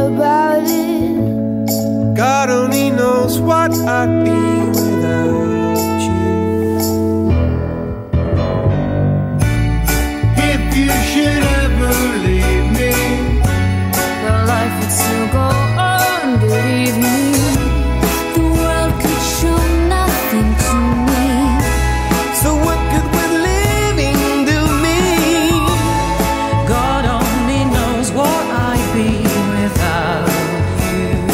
about it. God only knows what I'd be without you. If you should ever leave me, Your life would still go on, believe me. The world could show nothing to me. so what good would living do me? God only knows what I'd be without you.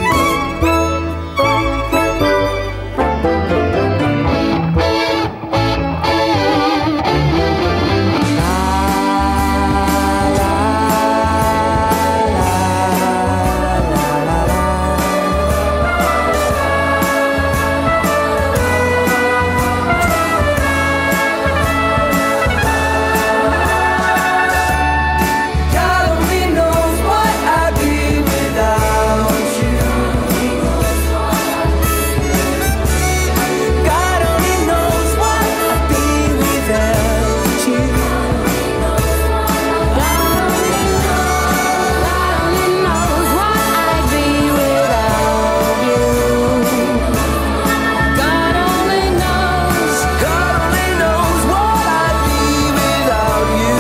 God only knows what I'd be without you. God only knows what I'd be without you. God only knows what I'd be without you. God only knows. God only knows what I'd be without you.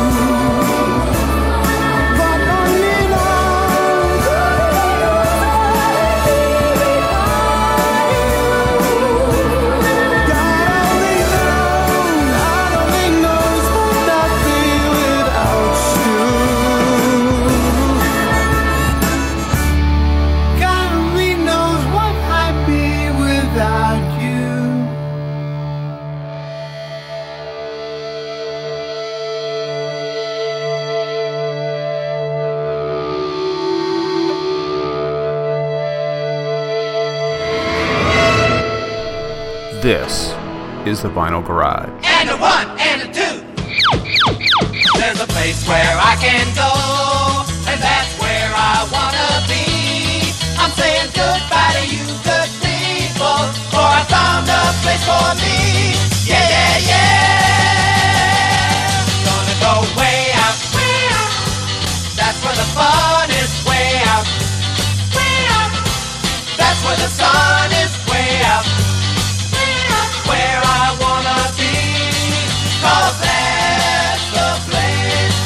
God only knows. God only knows what I'd be without you. God only knows what I'd be without you. This is the Vinyl Garage. And a one and a two. There's a place where I can go, and that's where I wanna be. I'm saying goodbye to you, good people, for I found a place for me. Yeah, yeah, yeah. Gonna go way out, way out. That's where the fun is, way out, way out. That's where the sun is, way out. Where I wanna be, 'cause that's the place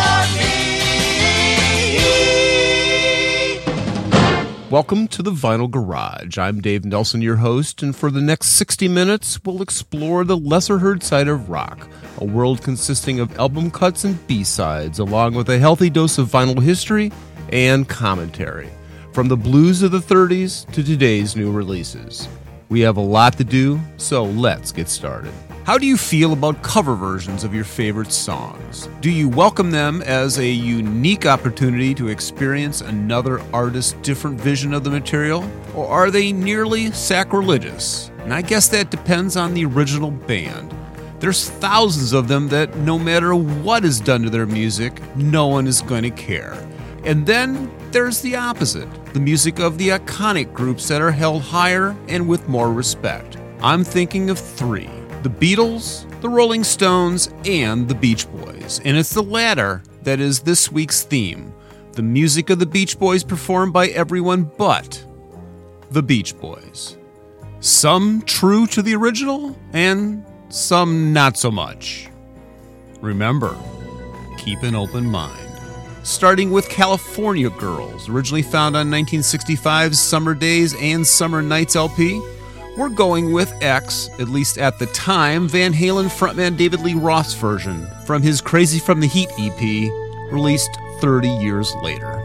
for me. Welcome to the Vinyl Garage. I'm Dave Nelson, your host, and for the next 60 minutes, we'll explore the lesser-heard side of rock, a world consisting of album cuts and B-sides, along with a healthy dose of vinyl history and commentary, from the blues of the 30s to today's new releases. We have a lot to do, so let's get started. How do you feel about cover versions of your favorite songs? Do you welcome them as a unique opportunity to experience another artist's different vision of the material? Or are they nearly sacrilegious? And I guess that depends on the original band. There's thousands of them that no matter what is done to their music, no one is going to care. And then there's the opposite, the music of the iconic groups that are held higher and with more respect. I'm thinking of three: the Beatles, the Rolling Stones, and the Beach Boys. And it's the latter that is this week's theme, the music of the Beach Boys performed by everyone but the Beach Boys. Some true to the original, and some not so much. Remember, keep an open mind. Starting with California Girls, originally found on 1965's Summer Days and Summer Nights LP, we're going with X, at least at the time, Van Halen frontman David Lee Roth's version from his Crazy from the Heat EP, released 30 years later.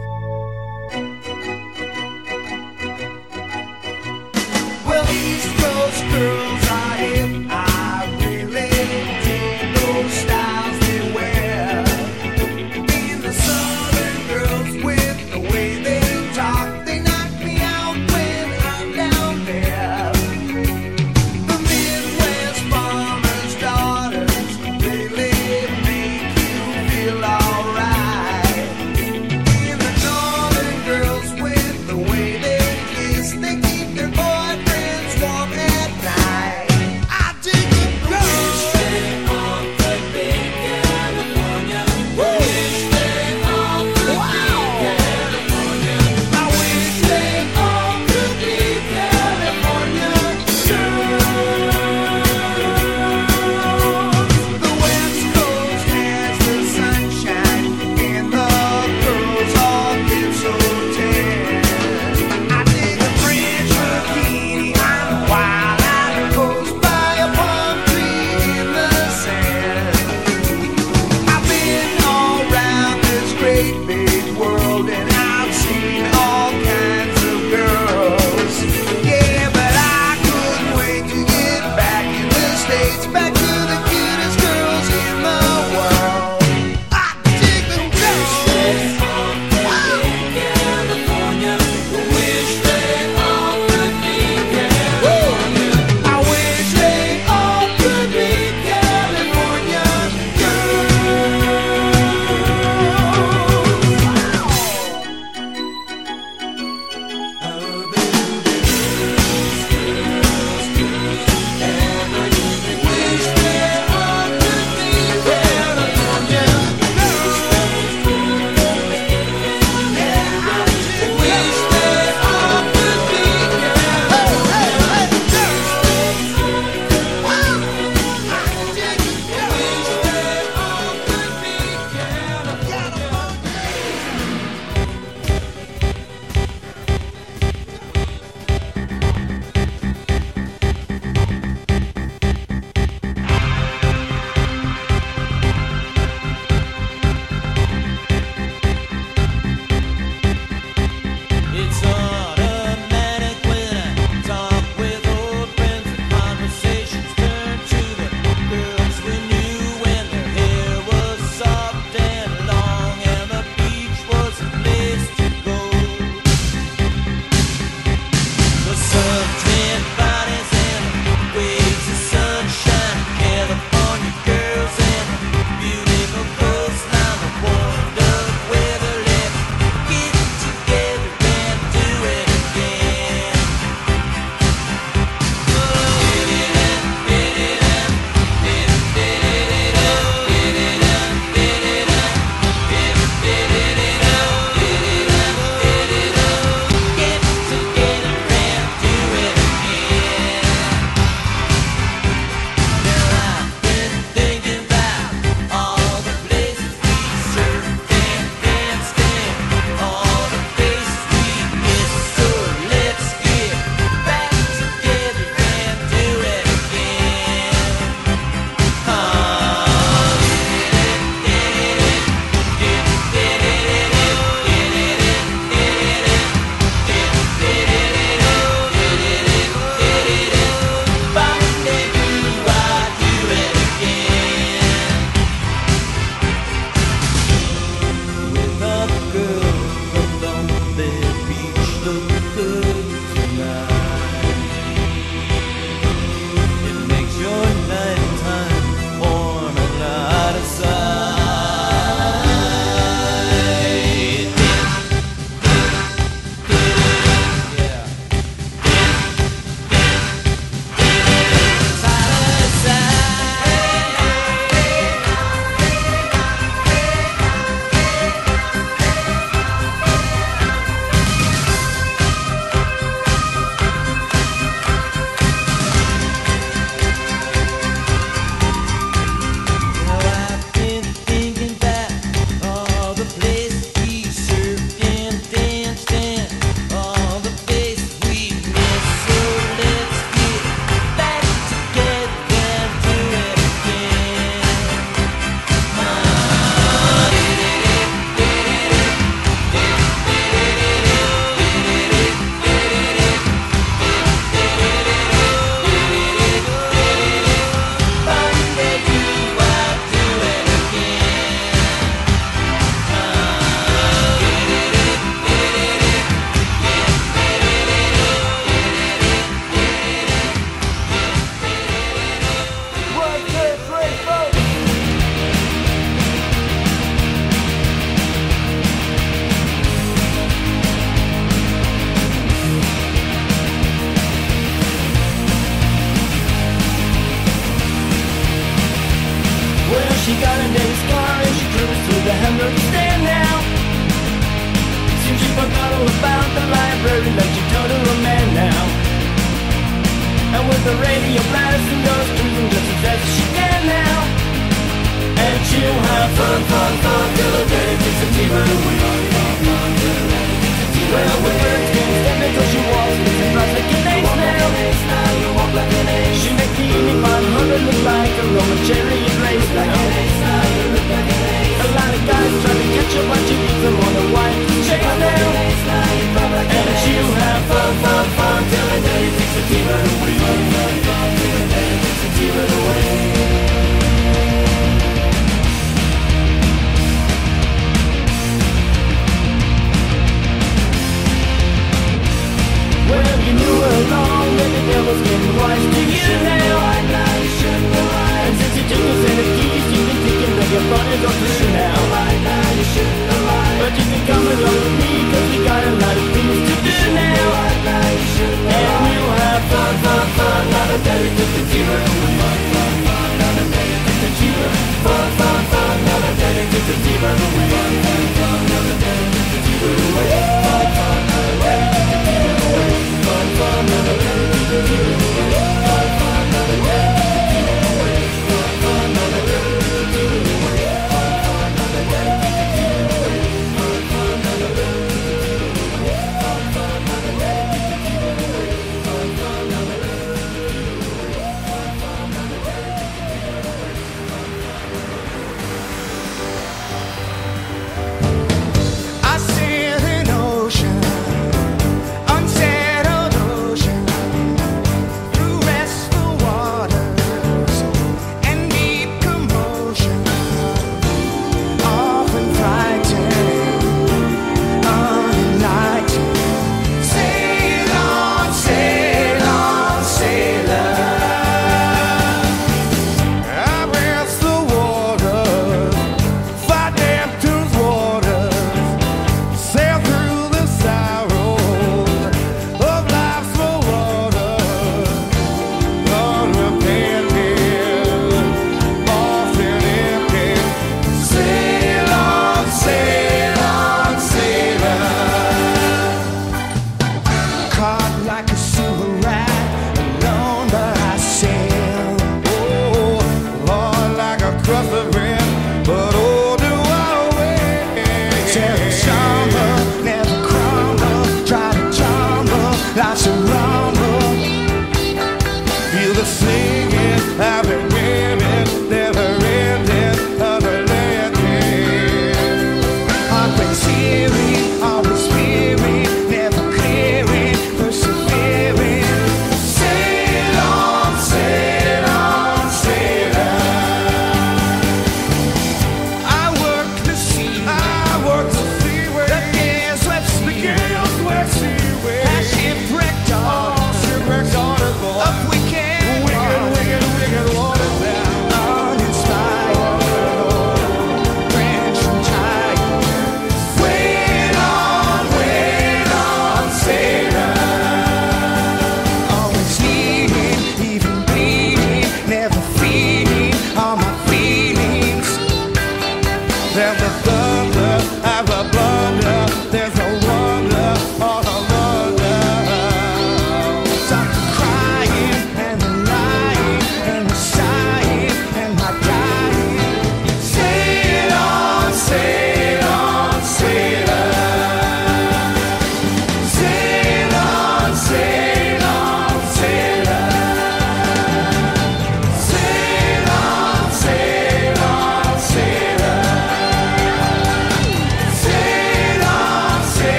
Well, East Coast girls are hip. I really dig those styles they wear. And the Southern girls with the way they talk, they knock me out when I'm down there. The Midwest farmers' daughters really make you feel alright. In the She got a nice car and she cruised to the Hamburger stand now. Seems she forgot all about the library like she total a man now. And with the radio blasting goes cruising just as fast as she can now. And she'll have fun, fun, fun till the day takes a tea-run away. Well, with birds can't stand it 'cause she walks with and drives like an ace now. She makes the Indy 500 look like a Roman chariot race now. A lot of guys try to catch her, but she leaves them on a white chase now. And she'll have fun, fun, fun till the day takes a tea-run away. Till the day takes a tea-run away. Well, you knew her long, and the devil's getting wise to you now. And since you took us in the keys, you've been thinking that your body's all through now. But you can come along with me, 'cause we got a lot of things to do now. And we'll have fun, fun, fun, not a dedicated tea-run away. Not a dedicated tea-run. Fun, fun, fun, not a dedicated tea-run away. Not a dedicated tea-run away. Fun, fun, not a dedicated tea-run away. Fun, fun, not a dedicated tea-run away. Fun, fun, not a dedicated tea-run away. Fun, fun, not a dedicated tea-run away.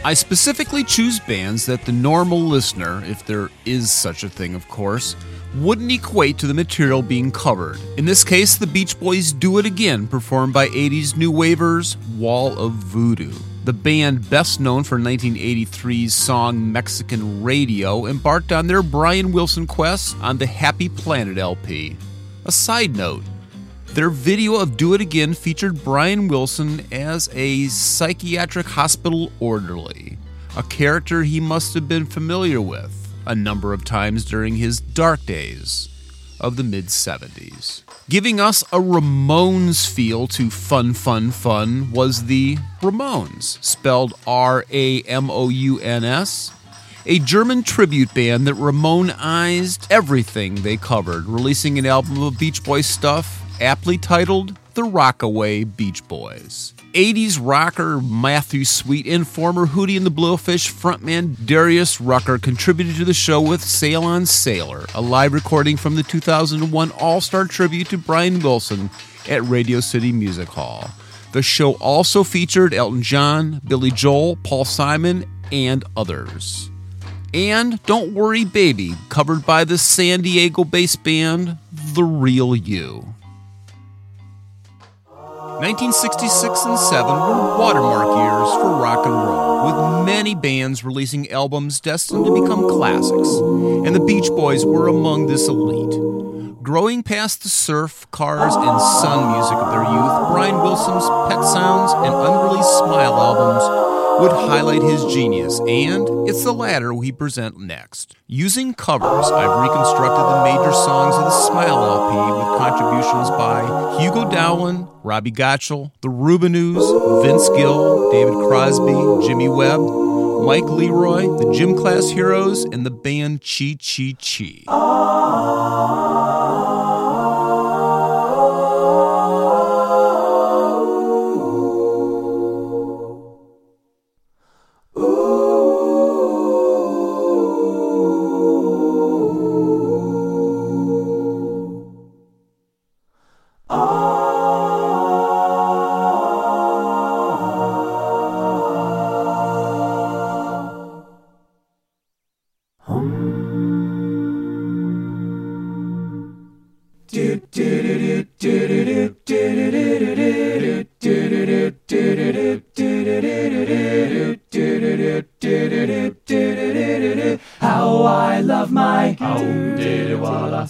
I specifically choose bands that the normal listener, if there is such a thing of course, wouldn't equate to the material being covered. In this case, the Beach Boys' Do It Again, performed by 80s new wavers Wall of Voodoo. The band, best known for 1983's song Mexican Radio, embarked on their Brian Wilson quest on the Happy Planet LP. A side note, their video of Do It Again featured Brian Wilson as a psychiatric hospital orderly, a character he must have been familiar with a number of times during his dark days of the mid-70s. Giving us a Ramones feel to Fun Fun Fun was the Ramones, spelled R-A-M-O-U-N-S, a German tribute band that Ramoneized everything they covered, releasing an album of Beach Boys stuff aptly titled The Rockaway Beach Boys. 80s rocker Matthew Sweet and former Hootie and the Blowfish frontman Darius Rucker contributed to the show with Sail on Sailor, a live recording from the 2001 All-Star tribute to Brian Wilson at Radio City Music Hall. The show also featured Elton John, Billy Joel, Paul Simon, and others. And Don't Worry Baby, covered by the San Diego-based band The Real You. 1966 and 7 were watermark years for rock and roll, with many bands releasing albums destined to become classics, and the Beach Boys were among this elite. Growing past the surf, cars, and sun music of their youth, Brian Wilson's Pet Sounds and unreleased Smile albums would highlight his genius, and it's the latter we present next. Using covers, I've reconstructed the major songs of the Smile LP with contributions by Hugo Dowling, Robbie Gottschall, the Rubinoos, Vince Gill, David Crosby, Jimmy Webb, Mike Leroy, the Gym Class Heroes, and the band Chi Chi Chi. How I love my Rosetta,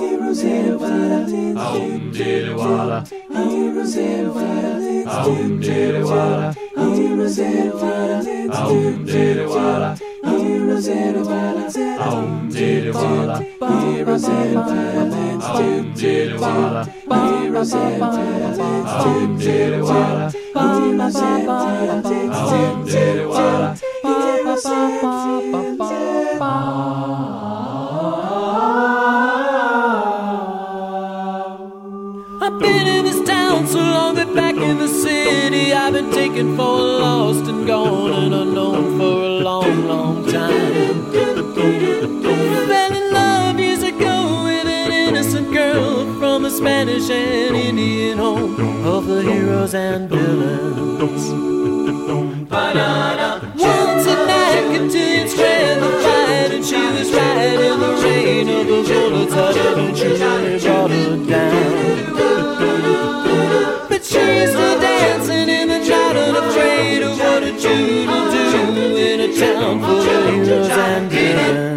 I've been in this town so long that back in the city I've been taken for lost and gone and unknown for a long, long time. Fell in love years ago with an innocent girl from a Spanish and Indian home of the heroes and villains. Once a night continued spread the fight, and she was right in the rain of the bullets that eventually brought her down. But she's still dancing in the crowd, unafraid of what a Jew will do in a town full of heroes and villains.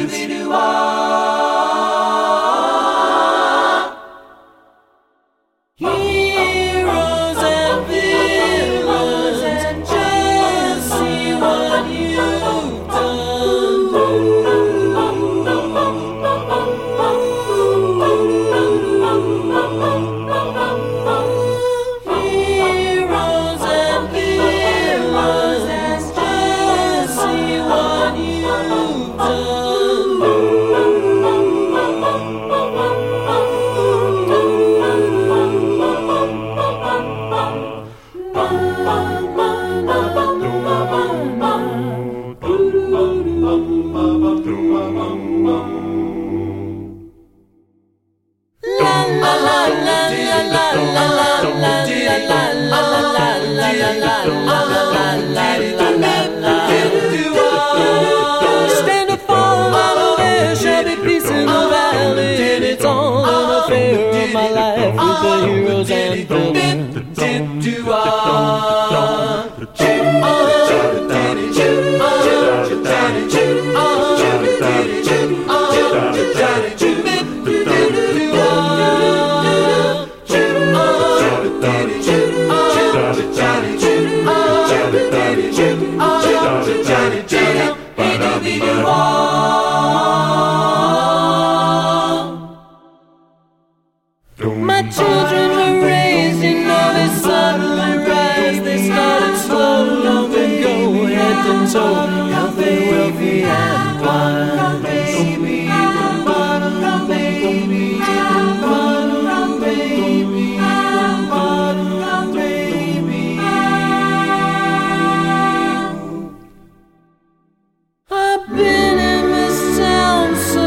Heroes and villains, just see what you've Heroes and villains, just see what you've done. so healthy, wealthy, and wise. I've been in this town so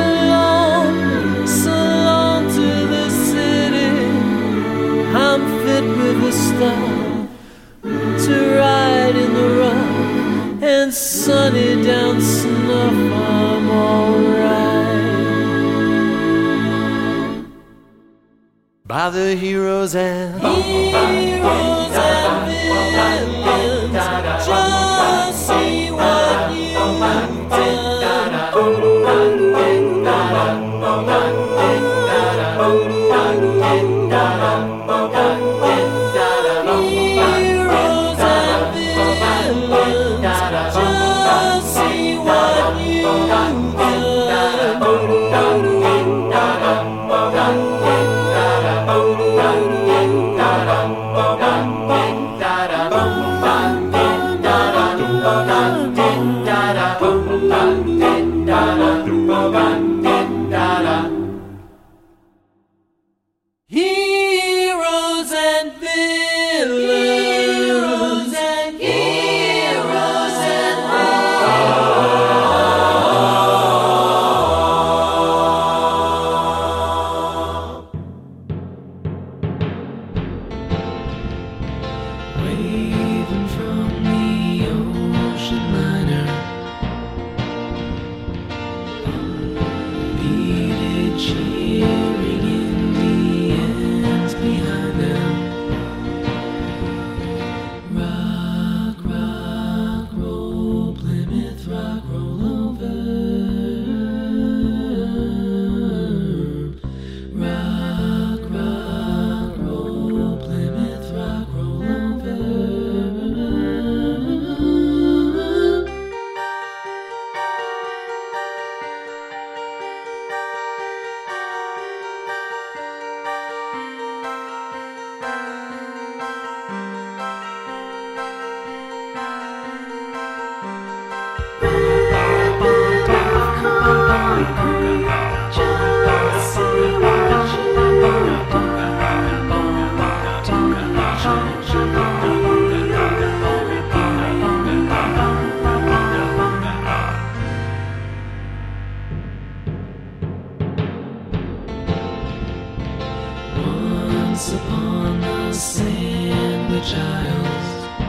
long to the city. I'm fit with a star to ride in the rough and sunny down snuff. I'm alright. By the heroes and Heroes and villains, just see what you've done. Heroes and villains, just see what you've Heroes and villains, heroes and waving from the ocean liner, beaded cheering in the ends behind them. Rock, rock, roll, Plymouth Rock, roll over. Rock, rock, roll, Plymouth Rock, roll over. Once upon the Sandwich Isles,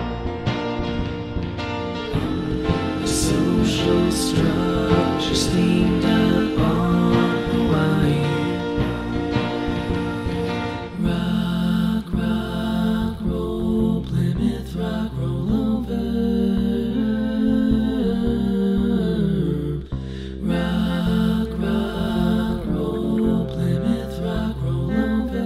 a social structure steamed up on Hawaii. Rock, rock, roll, Plymouth Rock, roll over. Rock, rock, roll, Plymouth Rock, roll over.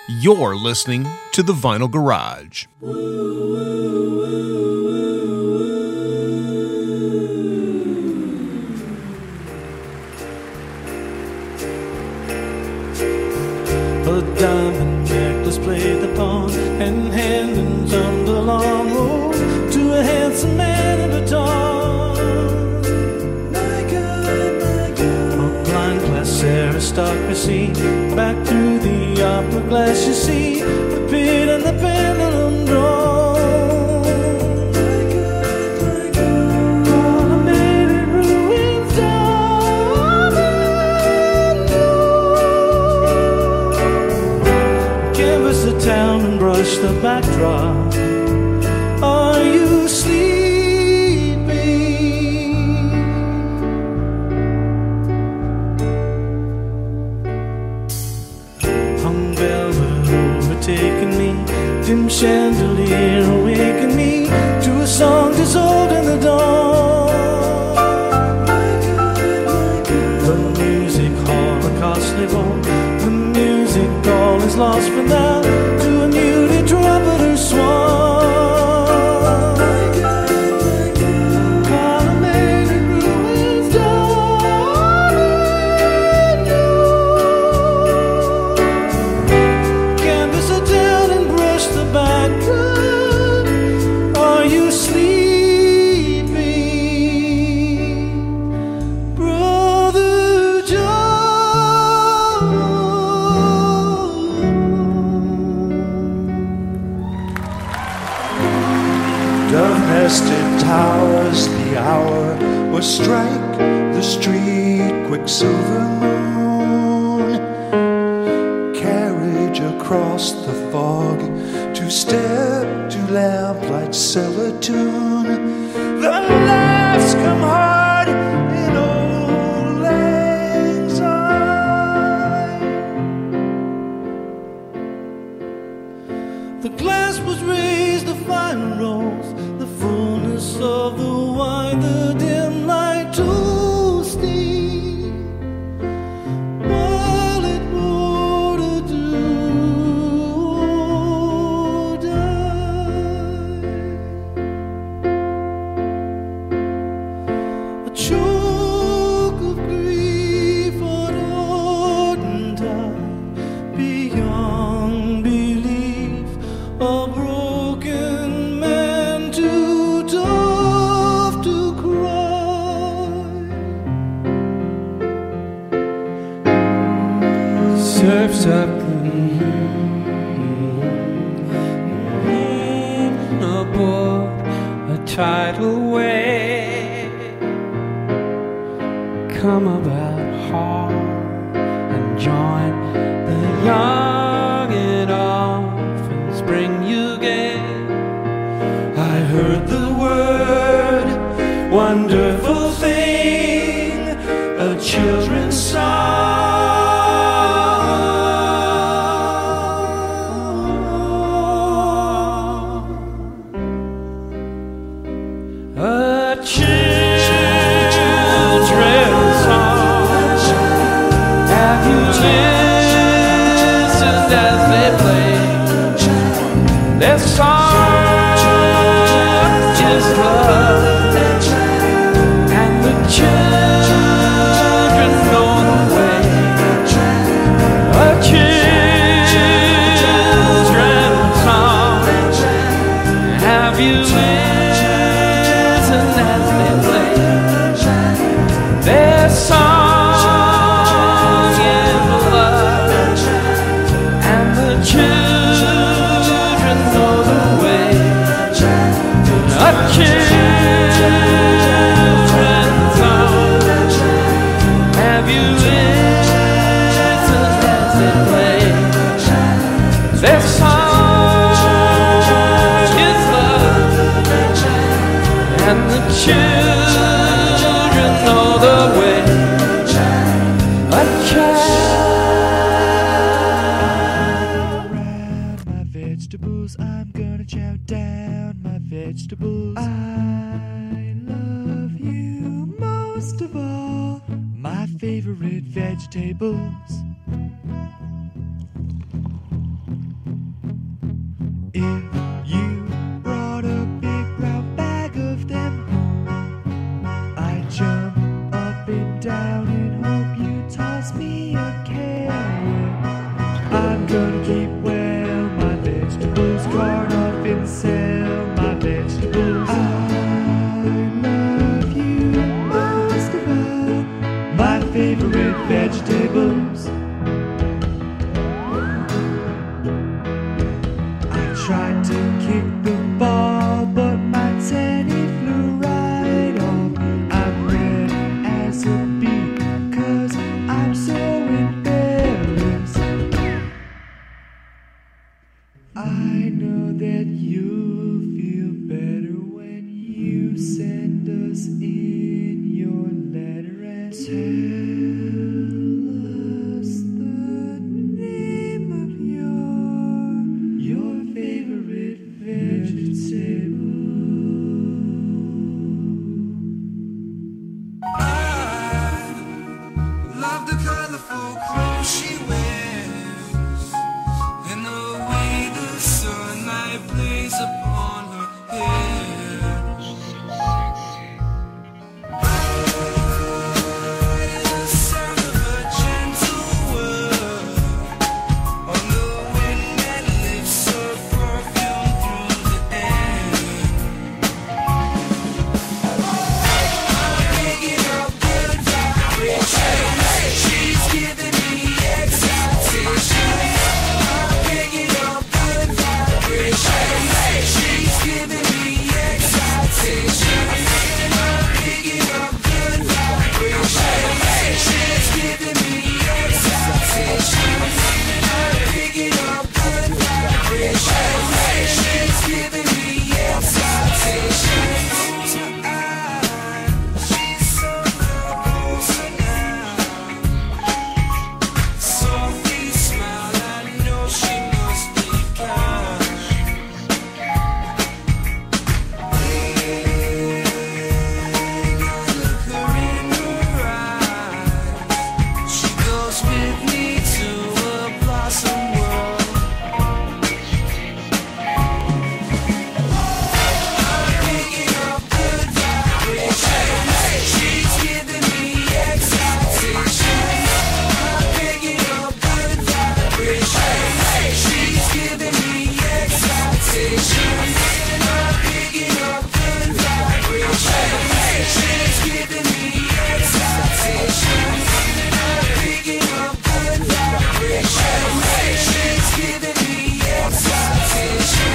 You're listening to The Vinyl Garage. A diamond necklace played the pawn, and hand on the long road to a handsome man in a dawn. My God, my God. A blind class aristocracy, back through the opera glass you see the pit and the pendulum drawn. My God, my God. All I made it ruins down and canvas the town and brush the backdrop. Are you sleeping? Hung velvet overtaken me, dim chandelier awakened me to a song dissolved in the dawn. The music hall, a costly bone, the music hall is lost for now to a muted trumpeter swan. Colonnaded ruins down in you. Canvas it down and brush the background. Are you sleeping, Brother John? Dove-nested towers, the hour will strike the street, quicksilver moon. Carriage across the fog, two-step to lamplight, cellar tune. The laughs come hard in old Lang Syne. The glass was raised, the fire rose, the fullness of the wine, the dim light to steam, while it poured a dew or die. A choke of grief unordined time, beyond belief, a broken man too tough to cry. Surfs up aboard a tidal wave, come about hard and join the young and orphans, bring you again. I heard the word, wonderful thing, a children's song. A children's song. Have you listened as they play? Their song is love, and the children know the way. A children's song. Have you listened as they play? Their song is love, and the children know the way. A children's song. Have you listened as they play? Their song is love, and the children know the way. A child. My vegetables, I'm gonna chow down my vegetables. I love you most of all, my favorite vegetables. keep well my vegetables, corn off and sell my vegetables. I love you most of all, my favorite vegetables. I tried to kick the ball, but my teddy flew right off. I'm red as a bee, 'cause I'm so embarrassed. I know that you'll feel better when you send us in your letter and tell us the name of your favorite vegetable. Love the colorful clothes she wears and the way the sunlight plays upon her hair. The sound of a gentle word on the wind that lifts her perfume through the air. I'm picking up good vibrations. She's giving me excitation. I'm picking up good vibrations. She's giving me excitation. I'm picking up good vibrations. She's giving me excitation. I'm picking up good vibrations. She's giving me excitation. Close her eyes. She's so closer now. Softly smile, I know she must be kind. Look her in her eyes. She goes with me to a blossom world. I'm picking up good vibrations. She's giving me excitation. I'm picking up good vibrations. She's giving me excitation. I'm picking up good vibrations. She's giving me excitation. I'm picking up good vibrations. She's giving me excitation.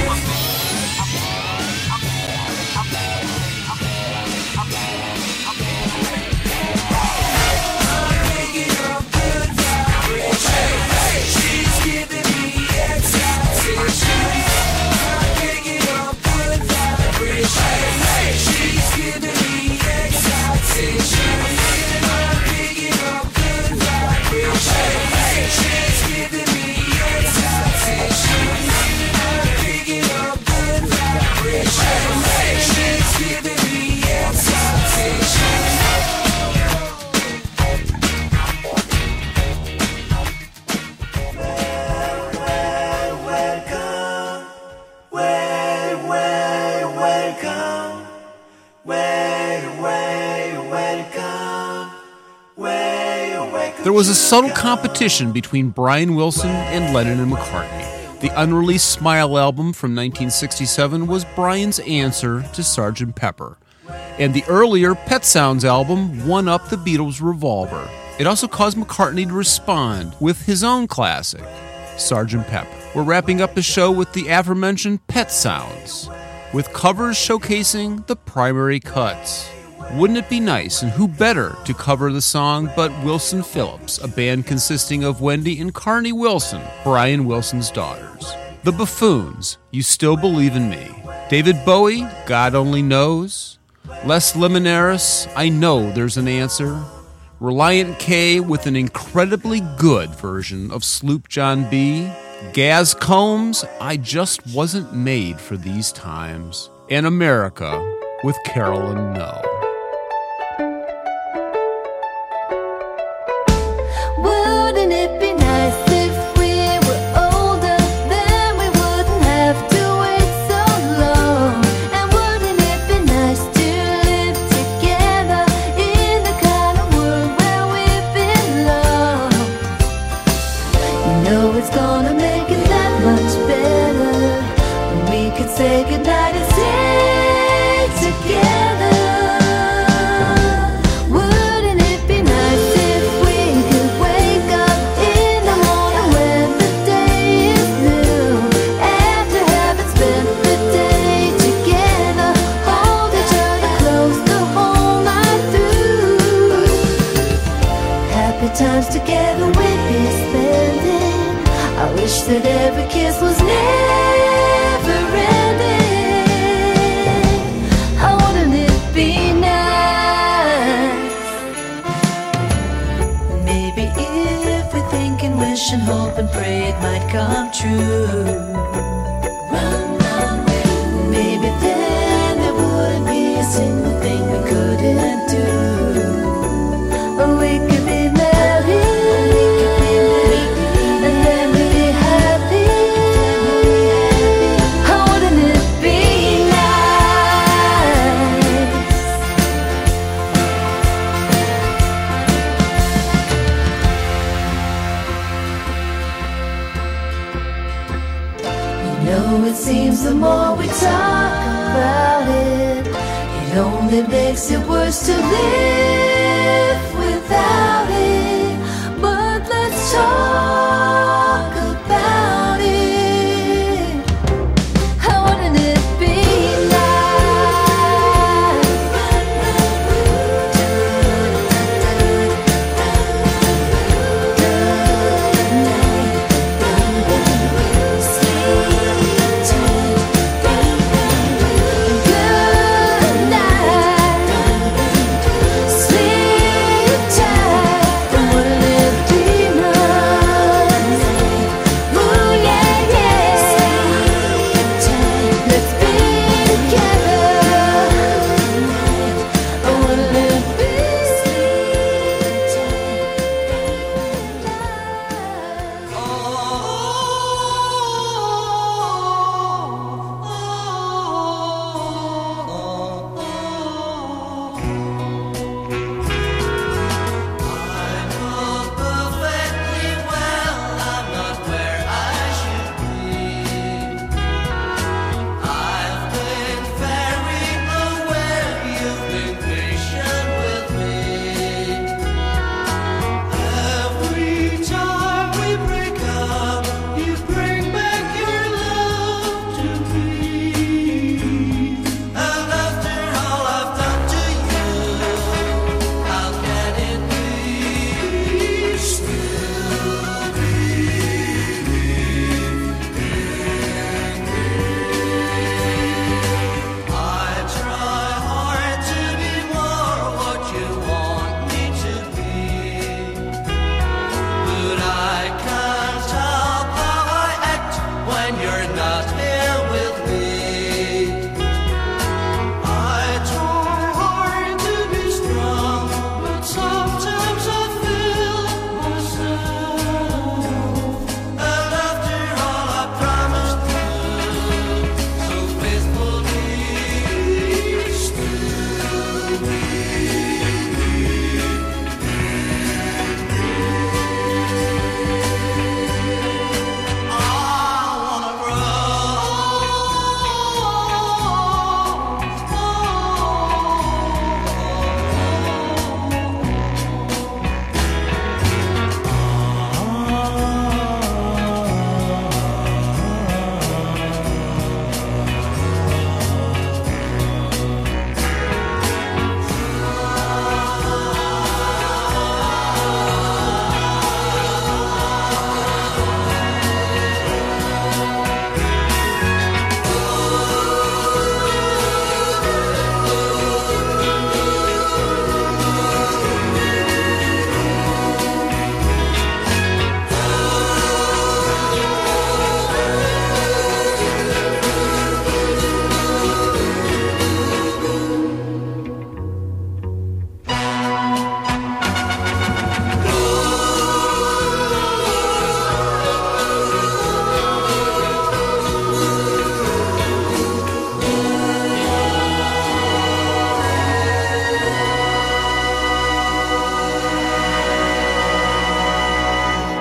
Picking up good vibrations. She's giving me excitation. I'm picking up good vibrations. She's giving me excitation. I'm picking up good vibrations. She's giving me excitation. I'm picking up good vibrations. She's giving me excitation. There was a subtle competition between Brian Wilson and Lennon and McCartney. The unreleased Smile album from 1967 was Brian's answer to Sgt. Pepper, and the earlier Pet Sounds album won up the Beatles' Revolver. It also caused McCartney to respond with his own classic, Sgt. Pepper. We're wrapping up the show with the aforementioned Pet Sounds, with covers showcasing the primary cuts. Wouldn't it be nice, and who better to cover the song but Wilson Phillips, a band consisting of Wendy and Carney Wilson, Brian Wilson's daughters. The Buffoons, You Still Believe in Me. David Bowie, God Only Knows. Les Limonaris, I Know There's an Answer. Reliant K with an incredibly good version of Sloop John B. Gaz Combs, I Just Wasn't Made for These Times. And America with Carolyn No. Wouldn't it be nice if we were older? Then we wouldn't have to wait so long. And wouldn't it be nice to live together in the kind of world where we belong? You know it's gonna make it say goodnight and stay together. Wouldn't it be nice if we could wake up in the morning when the day is new? After having spent the day together, hold each other close the whole night through. Happy times together we'd be spending. I wish that every kiss was never ending. Oh, wouldn't it be nice? Maybe if we think and wish and hope and pray it might come true. Maybe then there wouldn't be a single thing we couldn't do. Or we could be married, and then we'd be happy. Oh, wouldn't it be nice? You know, it seems the more we talk about it, it only makes it worse to live without it. But let's talk about it. How wouldn't it be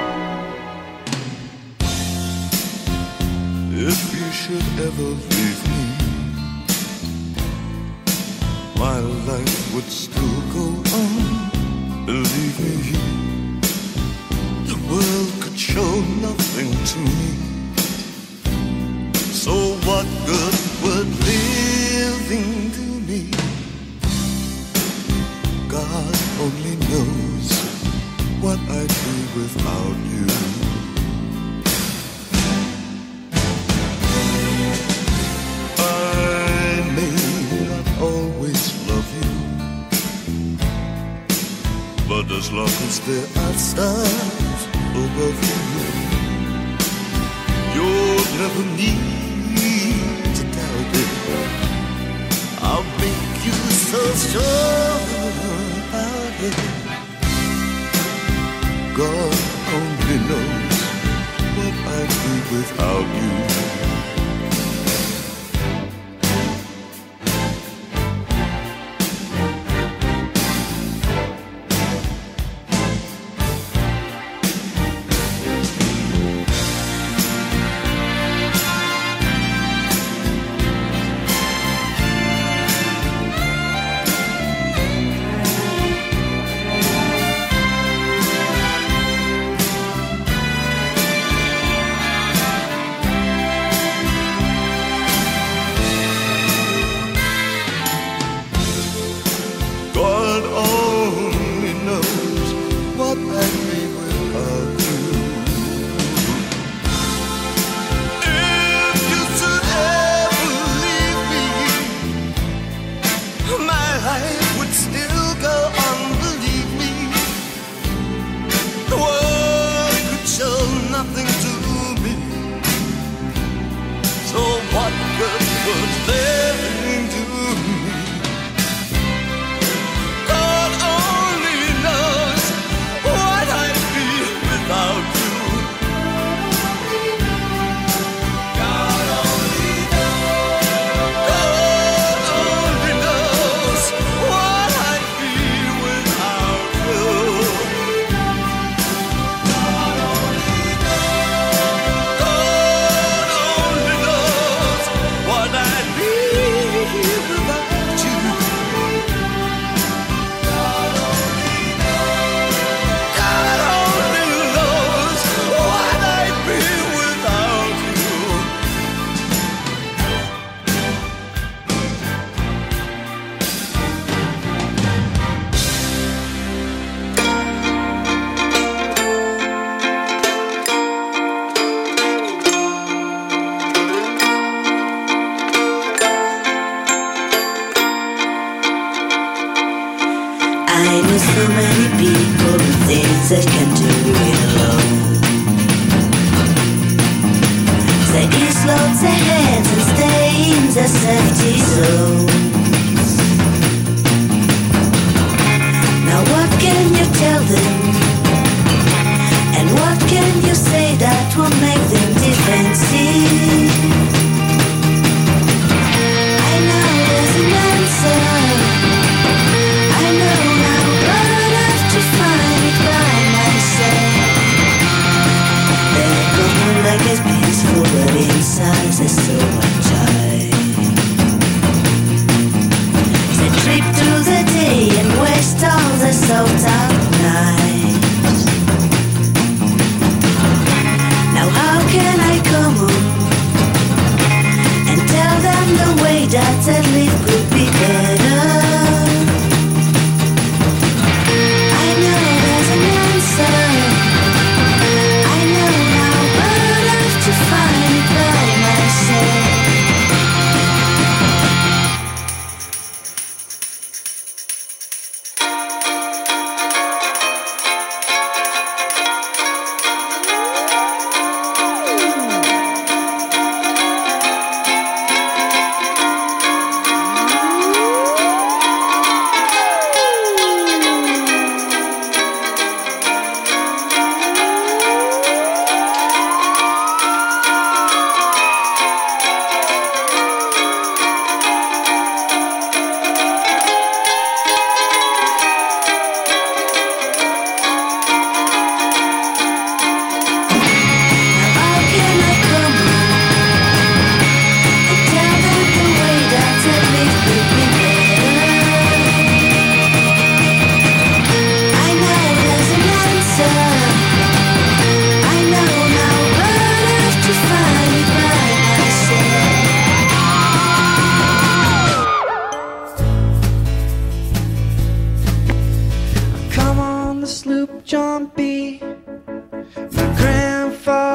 If you should ever leave life would still go on. Believe me, the world could show nothing to me. So what good would living do me? God only knows what I'd be without you. I may not always love you, but as long as there are stars above you, you'll never need to doubt it. I'll make you so sure about it. God only knows what I'd be without you. God only knows what I'd be without you. If you should ever leave me, my life would still go on, believe me. The world could show nothing to me. So what good would living do me? God only knows what I'd be without you. God only knows what I'd be without you. God only knows what I'd be without you. God only knows what I'd be without you. I know so many people and things that can do it alone. There is loads of hands and stay in the safety zones. Now what can you tell them? And what can you say that will make them defensive? I know there's an answer. I know now, but I'd have to find it by myself. They're gonna like it's peaceful, but inside there's so much hide. They trip through the day and waste all the salt at night. Now how can I come home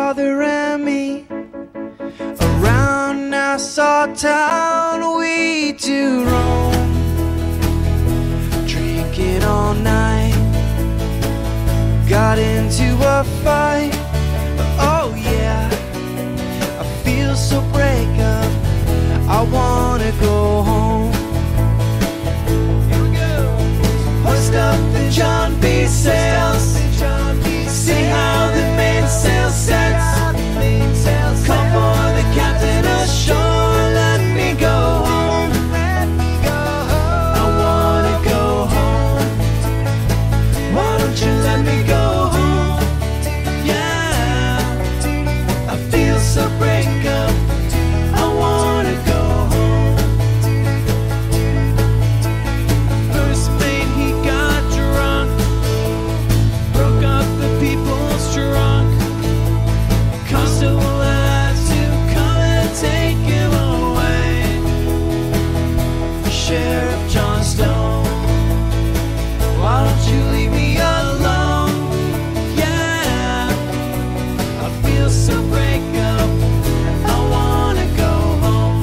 father and me. Around Nassau town we two roam, drinking all night. Got into a fight, oh yeah. I feel so break up, I wanna go home. Here we go. Hoist up the John B. sails, see how the mainsail sets. Come for the captain ashore, let me go home. I wanna go home. Why don't you let me go home? Yeah, I feel so break up, I wanna go home. First mate, he got drunk, broke up the people's trunk. Constable had to come and take him away. Sheriff John Stone, why don't you leave me alone? Yeah, I feel so break up, I wanna go home.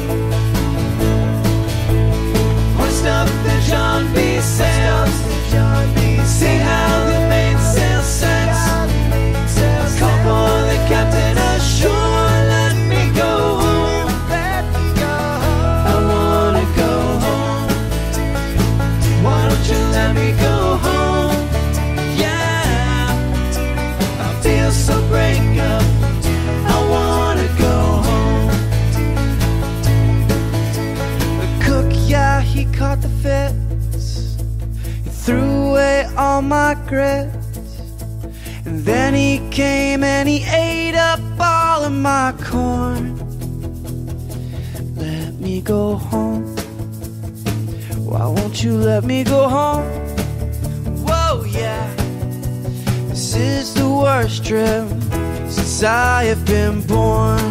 Hoist up the John B. sails, see how the mainsail sets. Call for the captain ashore, let me go home. I wanna go home. Why don't you let me go home? Yeah, I feel so break up, I wanna go home. The cook, yeah, he caught the fits. He threw away all my grits. And then he came and he ate up all of my corn. Let me go home. Why won't you let me go home? Whoa, yeah. This is the worst trip since I have been born.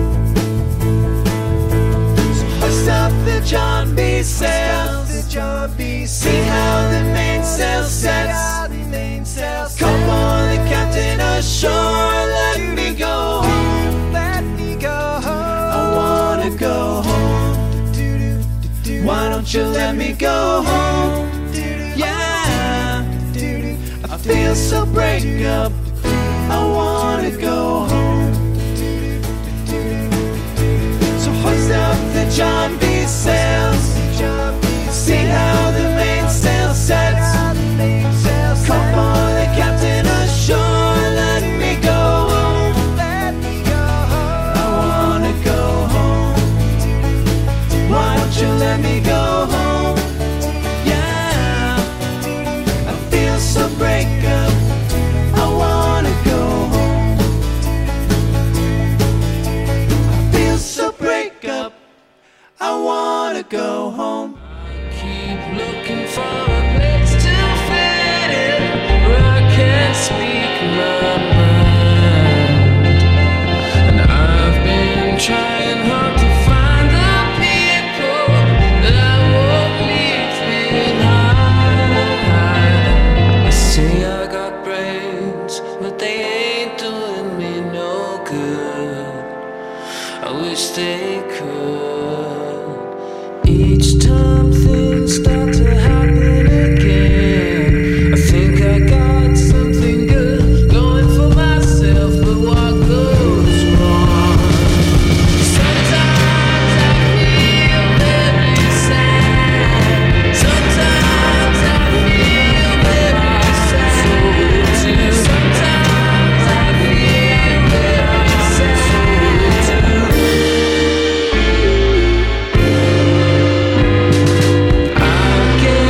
So hoist up the John B. sails, see how the mainsail sets. Come on, the captain ashore, let me go home. I wanna go home. Why don't you let me go home? Yeah, I feel so break up, I wanna go home. So hoist up the John B. sails, see how the mainsail sets. Come on, the captain ashore, let me go home. I wanna go home. Why don't you let me go home? Yeah, I feel so break up, I wanna go home. I feel so break up, I wanna go home. Keep looking for a place to fit in, where I can speak my mind. And I've been trying hard to find the people that won't leave behind. I say I got brains, but they ain't doing me no good. I wish they could. Each time things start to happen again, I think I got something good going for myself, but what goes wrong? Sometimes I feel very sad. Sometimes I feel very sad too. Sometimes I feel very sad too. I get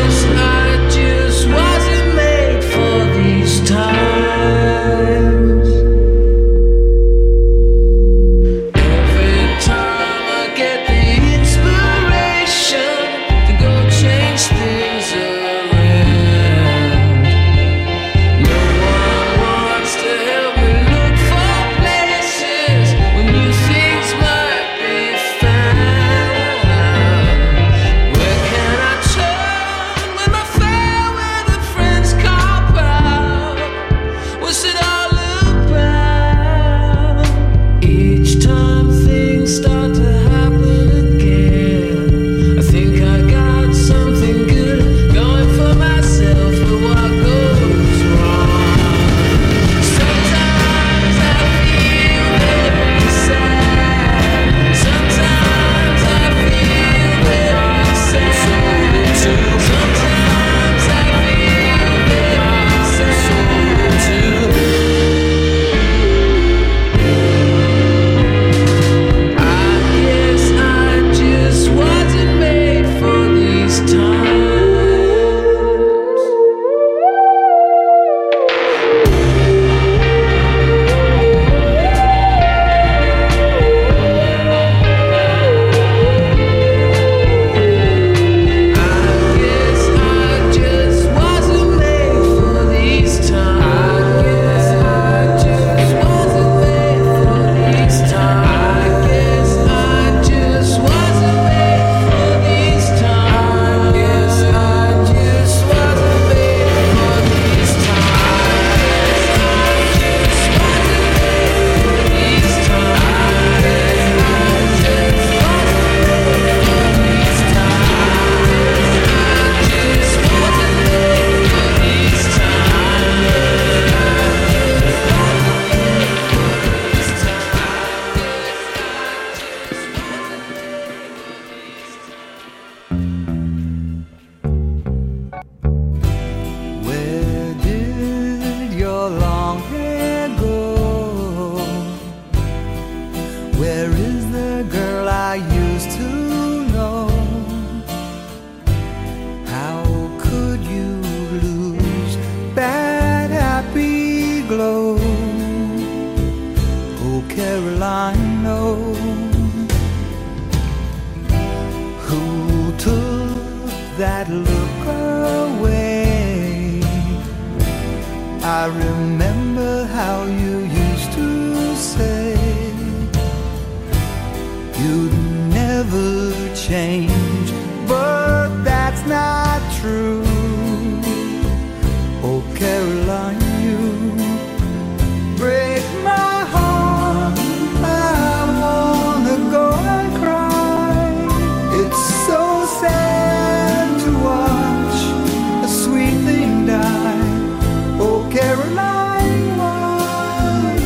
Caroline, no. Who took that look away? I remember how you used to say you'd never change, but that's not true. Oh, Caroline, you break my heart. I wanna go and cry. It's so sad to watch a sweet thing die. Oh, Caroline, why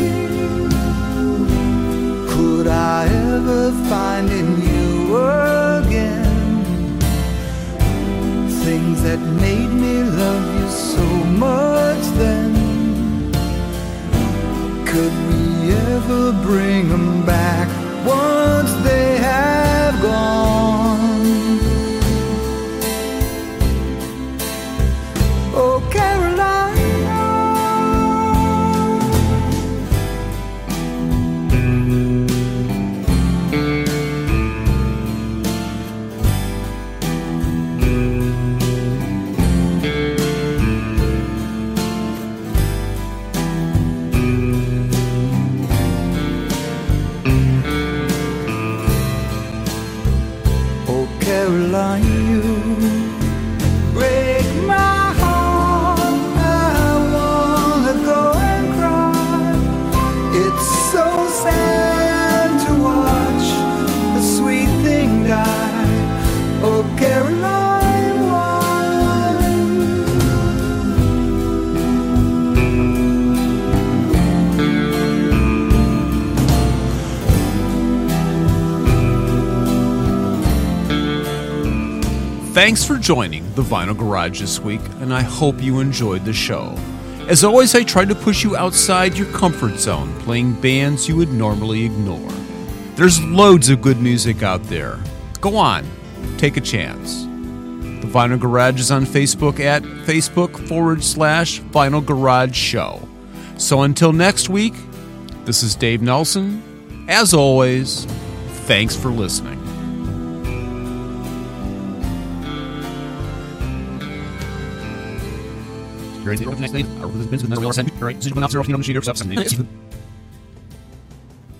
could I ever find in you again things that made me love you so much then? Could we ever bring them back once they have gone? Oh, Caroline, Caroline, you break my heart. I wanna go and cry. It's so sad to watch a sweet thing die. Oh, Caroline, why? Thanks for joining the Vinyl Garage this week, and I hope you enjoyed the show. As always, I try to push you outside your comfort zone, playing bands you would normally ignore. There's loads of good music out there. Go on, take a chance. The Vinyl Garage is on Facebook at Facebook.com/Vinyl Garage Show. So until next week, this is Dave Nelson. As always, thanks for listening. During the